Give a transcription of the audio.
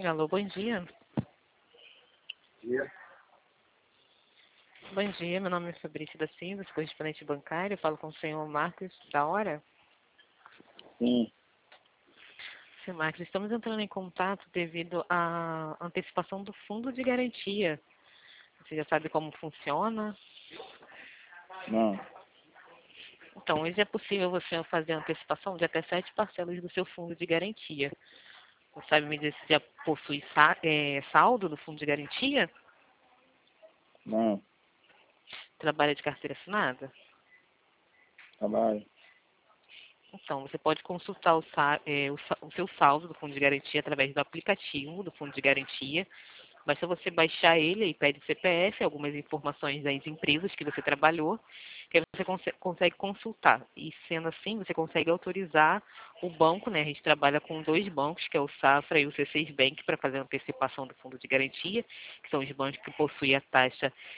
Alô, bom dia. Dia. Bom dia, meu nome é Fabrício da Silva, sou correspondente bancário. Eu falo com o senhor Marcos da Hora. Sim. Senhor Marcos, estamos entrando em contato devido à antecipação do fundo de garantia. Você já sabe como funciona? Não. Então, hoje é possível você fazer a antecipação de até 7 parcelas do seu fundo de garantia. Você sabe me dizer se já possui saldo no fundo de garantia? Não. Trabalha de carteira assinada? Trabalho. Então, você pode consultar o seu saldo do fundo de garantia através do aplicativo do fundo de garantia. Basta você baixar ele e pede CPF, algumas informações das empresas que você trabalhou, que aí você consegue consultar. E sendo assim, você consegue autorizar o banco, né? A gente trabalha com 2 bancos, que é o Safra e o C6 Bank, para fazer a antecipação do fundo de garantia, que são os bancos que possuem a taxa